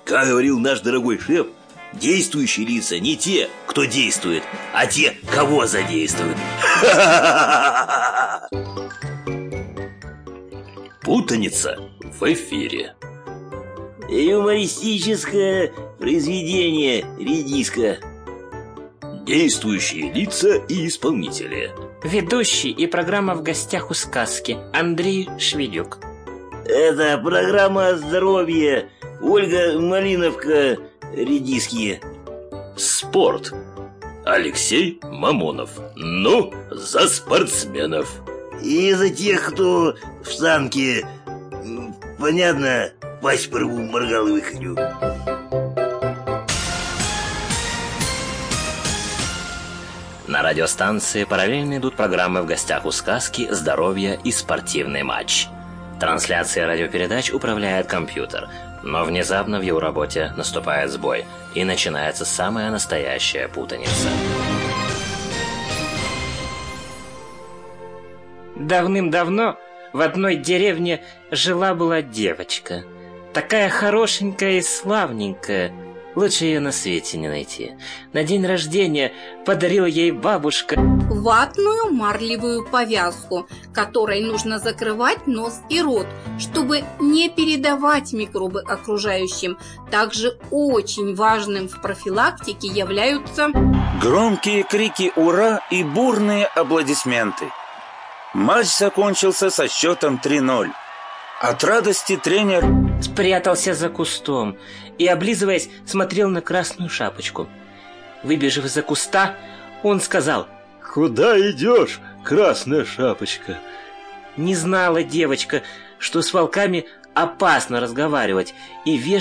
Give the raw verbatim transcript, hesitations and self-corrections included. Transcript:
Как говорил наш дорогой шеф, действующие лица не те, кто действует, а те, кого задействуют. Путаница в эфире. Юмористическое произведение «Редиска». Действующие лица и исполнители. Ведущий и программа «В гостях у сказки» Андрей Шведюк. Это программа о здоровье. Ольга Малиновка, «Редиски». Спорт. Алексей Мамонов. Ну, за спортсменов. И за тех, кто в санке, понятно, пасть порву, моргал и выходю. На радиостанции параллельно идут программы «В гостях у сказки», «Здоровье» и «Спортивный матч». Трансляцией радиопередач управляет компьютер, но внезапно в его работе наступает сбой, и начинается самая настоящая путаница. Давным-давно в одной деревне жила-была девочка. Такая хорошенькая и славненькая. Лучше ее на свете не найти. На день рождения подарила ей бабушка ватную марлевую повязку, которой нужно закрывать нос и рот, чтобы не передавать микробы окружающим. Также очень важным в профилактике являются громкие крики «Ура!» и бурные аплодисменты. Матч закончился со счетом три ноль. От радости тренер спрятался за кустом и, облизываясь, смотрел на красную шапочку. Выбежав из-за куста, он сказал: «Куда идешь, красная шапочка?» Не знала девочка, что с волками опасно разговаривать, и вежливо